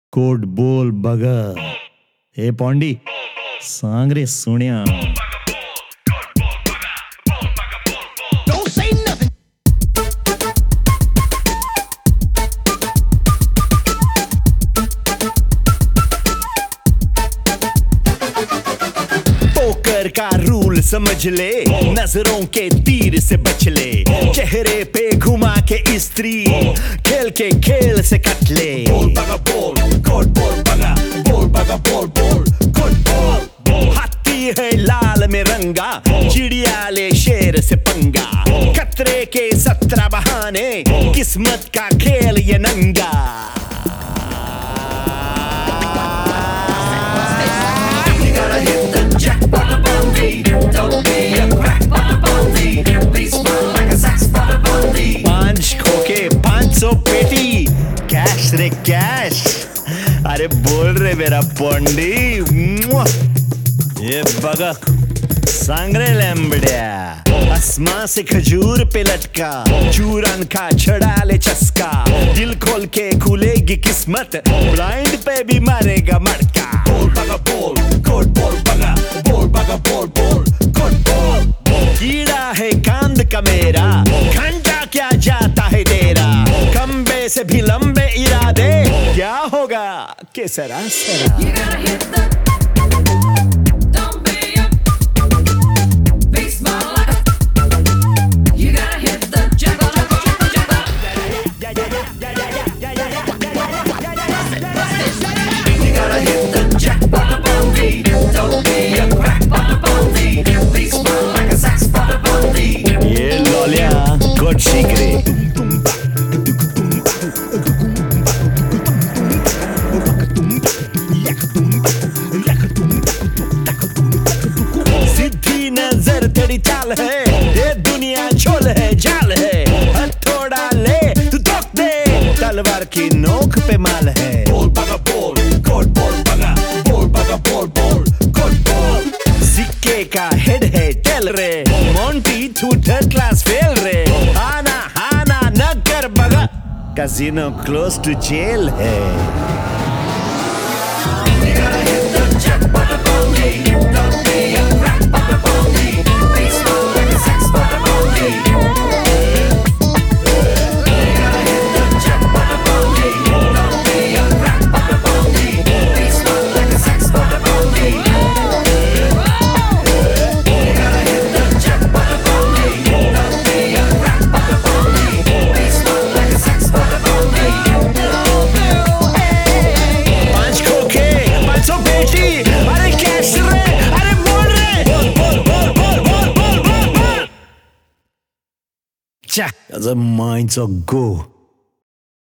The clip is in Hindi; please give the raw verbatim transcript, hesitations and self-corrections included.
कोट बोल बगा ए पौंडी सांग रे सुनिया पोकर का रूल समझ ले, नजरों के तीर से बच ले, चेहरे पे घुमा के स्त्री खेल के खेल से कट ले। बोल बगा बोल, कोट बोल बगा, बोल बगा बोल बोल, कोट बोल। हाथी है लाल में रंगा, चिड़िया ले शेर से पंगा, खतरे के सत्रह बहाने, किस्मत का खेल ये नंगा। पांच खोके पांच सौ पेटी कैश रे कैश। अरे बोल रे मेरा पोंडी, ये बगा सांग रे लैम्बड़िया, आसमां से खजूर पे लटका, चूरन का छड़ा ले चस्का, दिल खोल के खुलेगी किस्मत, ब्लाइंड पे भी मारेगा मटका। बोल बगा बोल, कोट बोल बगा, बोल बगा बोल बोल, कोट बोल। कीड़ा है कांद का मेरा, घंटा क्या जाता है तेरा, खंबे से भी लंबे इरादे, क्या होगा के सरा सरा। ये लौलिया गुड सीक्रेट। सीधी नजर तेरी चाल है, ये दुनिया छोल है जाल है, हथौड़ा ले तू ठोक दे, तलवार की नोक पे माल है। बोल बगा बोल, कोट बोल बगा, बोल बगा बोल बोल, कोट बोल। सिक्के का हेड है टेल रे, मोंटी तू थर्ड क्लास फेल रे, आना हाना न कर बगा, कैसीनो क्लोज टू जेल है। As a minds of go.